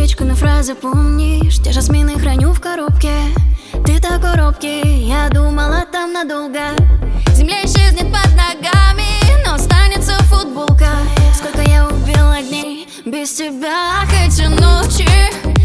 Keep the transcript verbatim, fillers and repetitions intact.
сердечко на фразы, помнишь? Те жасмины храню в коробке. Ты такой робкий, я думала там надолго. Земля исчезнет под ногами, но останется футболка. Сколько я убила дней без тебя, эти ночи.